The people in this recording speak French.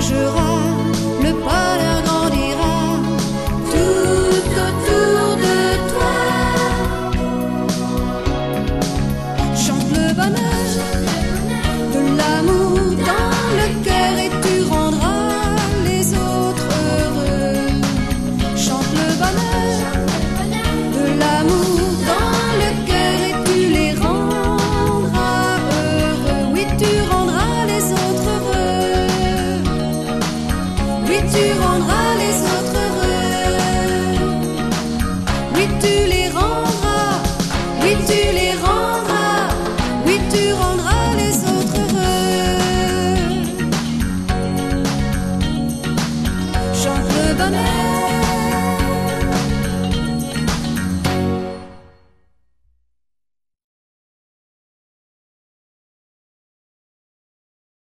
partagera, le bonheur grandira tout autour de toi. Chante le bonheur, de l'amour dans le cœur et tu rendras les autres heureux. Chante le bonheur, de l'amour dans le cœur et tu les rendras heureux. Oui, tu rendras les autres heureux. Oui, tu rendras les autres heureux. Oui, tu les rendras. Oui, tu les rendras. Oui, tu rendras les autres heureux. Chante le bonheur.